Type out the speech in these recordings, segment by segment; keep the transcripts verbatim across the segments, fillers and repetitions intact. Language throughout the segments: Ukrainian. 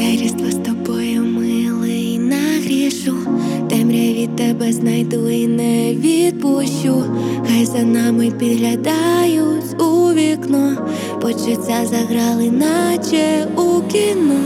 Це різдво з тобою, милий, нагрішу. Темряві тебе знайду і не відпущу. Хай за нами підглядають у вікно. Почуття заграли, наче у кіно.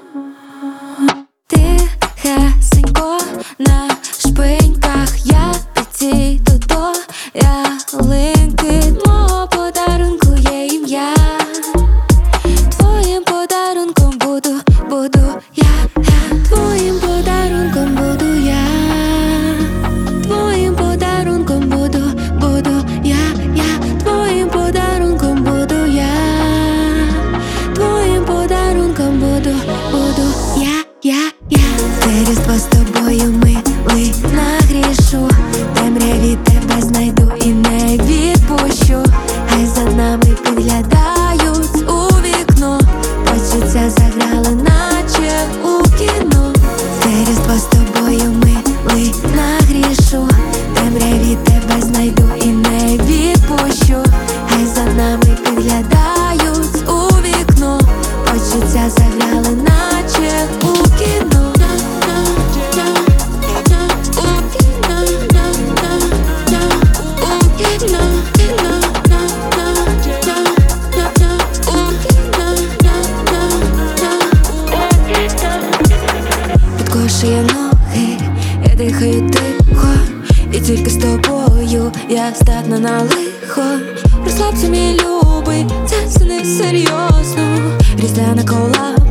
Тихесенько на шпиньках я підійду до ялинки. Мого подарунку є ім'я. Твоїм подарунком буду, буду я, я. Твоїм подарунком буду я. Твоїм подарунком буду, буду я, я. Твоїм подарунком буду я. Твоїм подарунком буду, буду я, я, я. Це різдво з тобою, милий, нагрішу. Темряві тебе знайду і не відпущу. Хай за нами підглядають у вікно. Почуття заграли, наче у кіно. Це різдво з тобою, милий, нагрішу. Темряві тебе знайду і не відпущу. Хай за нами підглядають у вікно. Почуття заграли, наче у кіно. Підкошує ноги, я дихаю тихо. І тільки з тобою я здатна на лихо. Розслабся, мій любий, це все не серйозно. Різдвяна кола